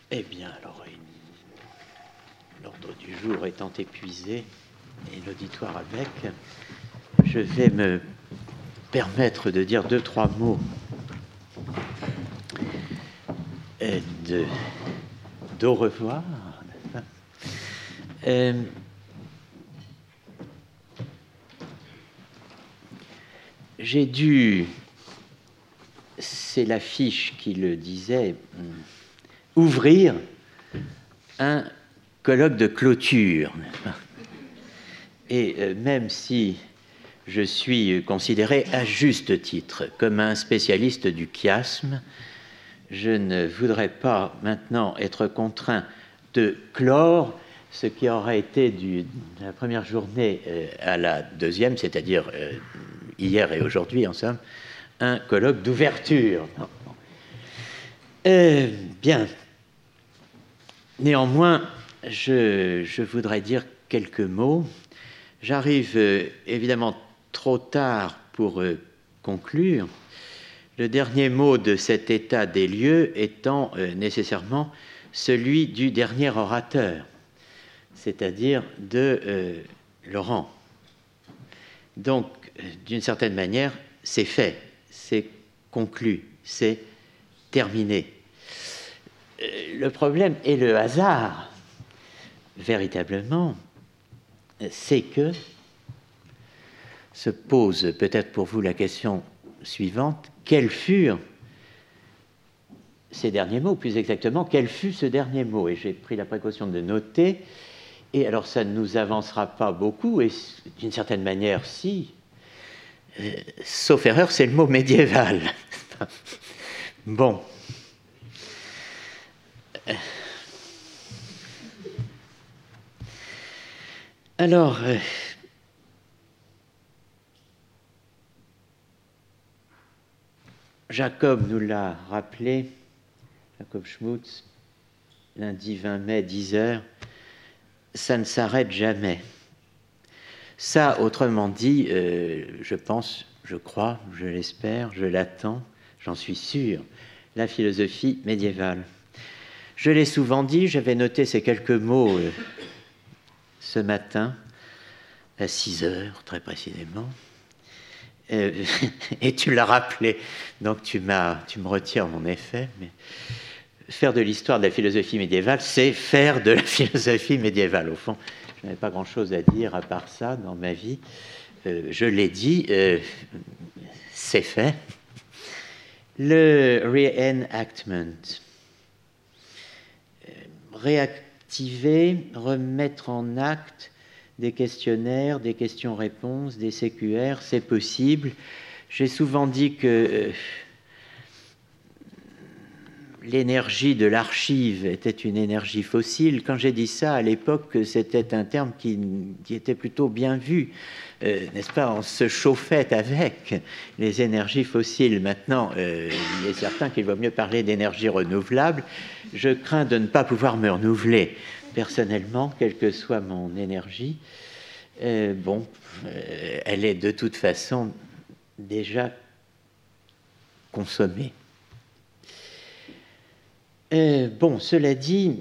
Eh bien, alors, l'ordre du jour étant épuisé, et l'auditoire avec, je vais me permettre de dire 2-3 mots d'au revoir. J'ai dû, c'est l'affiche qui le disait, ouvrir un colloque de clôture. Et même si je suis considéré à juste titre comme un spécialiste du chiasme, je ne voudrais pas maintenant être contraint de clore ce qui aurait été de la première journée à la deuxième, c'est-à-dire hier et aujourd'hui, en somme, un colloque d'ouverture. Bien. Néanmoins, je voudrais dire quelques mots. J'arrive évidemment trop tard pour conclure. Le dernier mot de cet état des lieux étant nécessairement celui du dernier orateur, c'est-à-dire de Laurent. Donc, d'une certaine manière, c'est fait, c'est conclu, c'est terminé. Le problème et le hasard, véritablement, c'est que se pose peut-être pour vous la question suivante: quels furent ces derniers mots, plus exactement, quel fut ce dernier mot? Et j'ai pris la précaution de noter, et alors ça ne nous avancera pas beaucoup, et d'une certaine manière, si, sauf erreur, c'est le mot médiéval. Bon. Alors, Jacob nous l'a rappelé, Jacob Schmutz, lundi 20 mai, 10h, ça ne s'arrête jamais. Ça, autrement dit, je pense, je crois, je l'espère, je l'attends, j'en suis sûr, la philosophie médiévale. Je l'ai souvent dit, j'avais noté ces quelques mots ce matin, à 6h, très précisément, et tu l'as rappelé, donc tu me retires mon effet, mais faire de l'histoire de la philosophie médiévale, c'est faire de la philosophie médiévale. Au fond, je n'avais pas grand-chose à dire à part ça dans ma vie. Je l'ai dit, c'est fait. Le reenactment. Réactiver, remettre en acte des questionnaires, des questions-réponses, des CQR, c'est possible. J'ai souvent dit que l'énergie de l'archive était une énergie fossile. Quand j'ai dit ça, à l'époque, c'était un terme qui était plutôt bien vu. N'est-ce pas? On se chauffait avec les énergies fossiles. Maintenant, il est certain qu'il vaut mieux parler d'énergie renouvelable. Je crains de ne pas pouvoir me renouveler personnellement, quelle que soit mon énergie. Elle est de toute façon déjà consommée. Cela dit,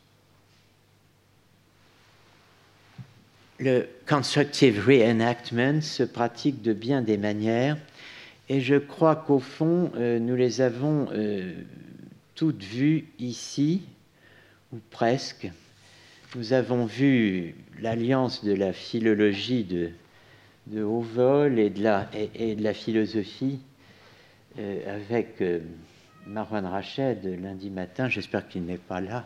le constructive reenactment se pratique de bien des manières, et je crois qu'au fond, nous les avons toutes vues ici, ou presque. Nous avons vu l'alliance de la philologie de haut vol et de la philosophie avec Marwan Rached lundi matin. J'espère qu'il n'est pas là.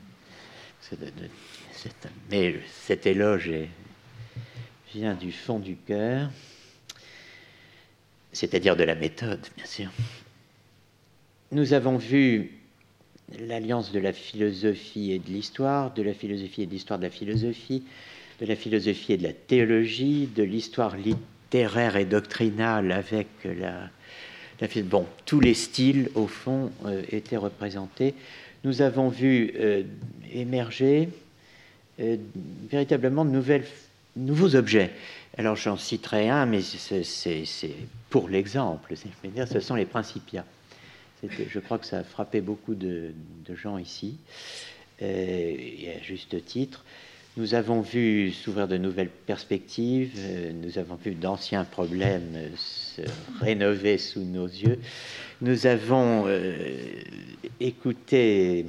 Mais cet éloge vient du fond du cœur, c'est-à-dire de la méthode, bien sûr. Nous avons vu l'alliance de la philosophie et de l'histoire, de la philosophie et de l'histoire de la philosophie, de la philosophie et de la théologie, de l'histoire littéraire et doctrinale avec tous les styles, au fond, étaient représentés. Nous avons vu émerger véritablement de nouveaux objets. Alors j'en citerai un, mais c'est pour l'exemple, ce sont les Principia. Je crois que ça a frappé beaucoup de gens ici, et à juste titre. Nous avons vu s'ouvrir de nouvelles perspectives, nous avons vu d'anciens problèmes se rénover sous nos yeux. Nous avons écouté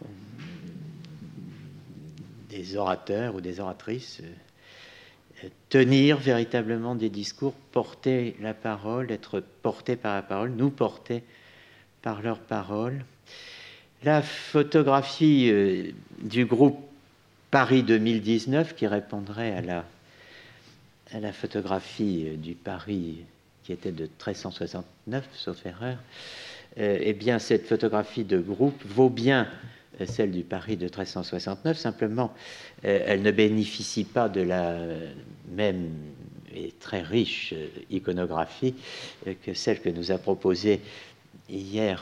des orateurs ou des oratrices tenir véritablement des discours, porter la parole, être portés par la parole, nous porter par leur parole. La photographie du groupe Paris 2019, qui répondrait à la photographie du Paris qui était de 1369, sauf erreur, eh bien, cette photographie de groupe vaut bien celle du Paris de 1369, simplement, elle ne bénéficie pas de la même et très riche iconographie que celle que nous a proposée hier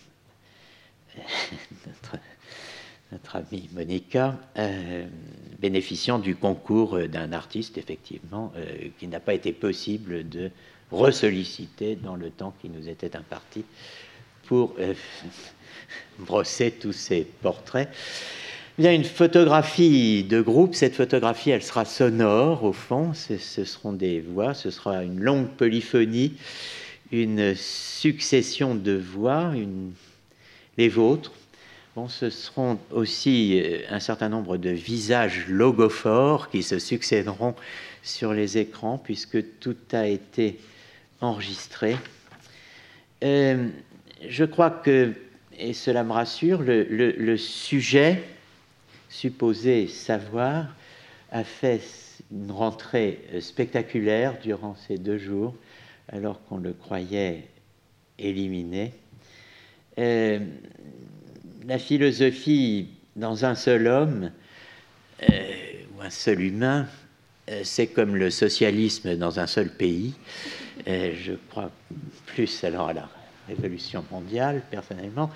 notre amie Monica, bénéficiant du concours d'un artiste, effectivement, qui n'a pas été possible de ressolliciter dans le temps qui nous était imparti pour brosser tous ces portraits. Il y a une photographie de groupe. Cette photographie, elle sera sonore, au fond. Ce seront des voix, ce sera une longue polyphonie, une succession de voix, les vôtres. Bon, ce seront aussi un certain nombre de visages logophores qui se succéderont sur les écrans, puisque tout a été enregistré. Je crois que, et cela me rassure, le sujet, supposé savoir, a fait une rentrée spectaculaire durant ces 2 jours, alors qu'on le croyait éliminé. La philosophie dans un seul homme, ou un seul humain, c'est comme le socialisme dans un seul pays. Je crois plus alors à la révolution mondiale, personnellement.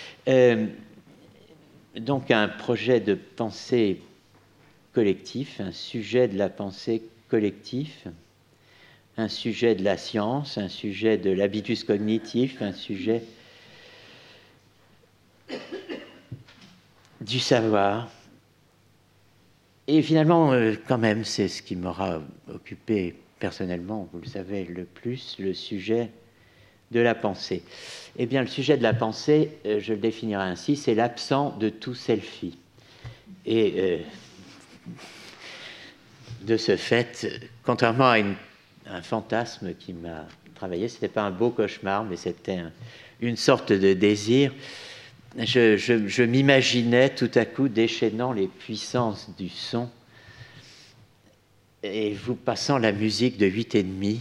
Donc un projet de pensée collectif, un sujet de la pensée collectif, un sujet de la science, un sujet de l'habitus cognitif, un sujet du savoir. Et finalement, quand même, c'est ce qui m'aura occupé personnellement, vous le savez, le plus, le sujet de la pensée. Eh bien, le sujet de la pensée, je le définirai ainsi, c'est l'absent de tout selfie. Et de ce fait, contrairement à un fantasme qui m'a travaillé, ce n'était pas un beau cauchemar, mais c'était une sorte de désir. Je m'imaginais tout à coup déchaînant les puissances du son et vous passant la musique de 8,5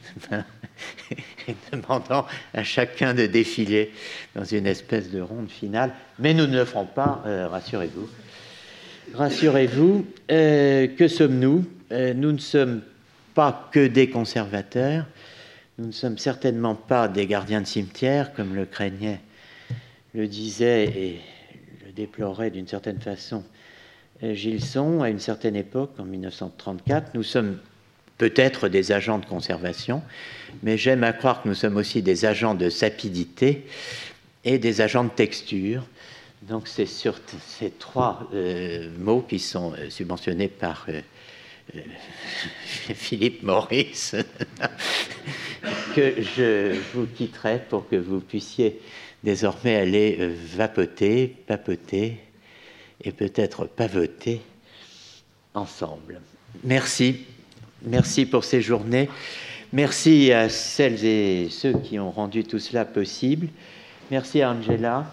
et demandant à chacun de défiler dans une espèce de ronde finale. Mais nous ne le ferons pas, rassurez-vous. Rassurez-vous, que sommes-nous ? Nous ne sommes pas que des conservateurs, nous ne sommes certainement pas des gardiens de cimetière, comme le craignait, le disait et le déplorait d'une certaine façon Gilson à une certaine époque, en 1934. Nous sommes peut-être des agents de conservation, mais j'aime à croire que nous sommes aussi des agents de sapidité et des agents de texture. Donc c'est sur ces 3 mots qui sont subventionnés par Philippe Maurice que je vous quitterai pour que vous puissiez désormais aller vapoter, papoter et peut-être pavoter ensemble. Merci. Merci pour ces journées. Merci à celles et ceux qui ont rendu tout cela possible. Merci à Angela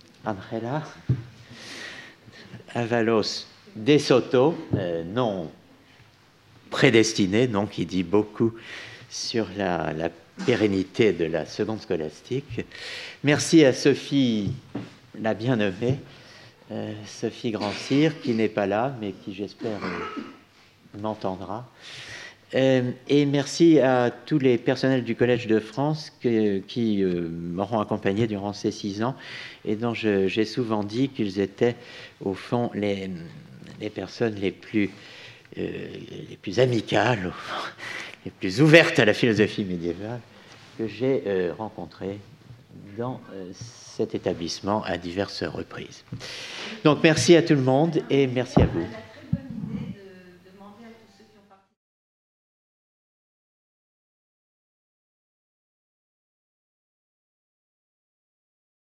Avalos de Soto, nom prédestiné, nom qui dit beaucoup sur la pérennité de la seconde scolastique. Merci à Sophie, la bien nommée, Sophie Grand-Cyr, qui n'est pas là, mais qui, j'espère, m'entendra. Et merci à tous les personnels du Collège de France qui m'auront accompagné durant ces 6 ans et dont j'ai souvent dit qu'ils étaient, au fond, les personnes les plus amicales, les plus ouvertes à la philosophie médiévale que j'ai rencontrées dans cet établissement à diverses reprises. Donc merci à tout le monde et merci à vous.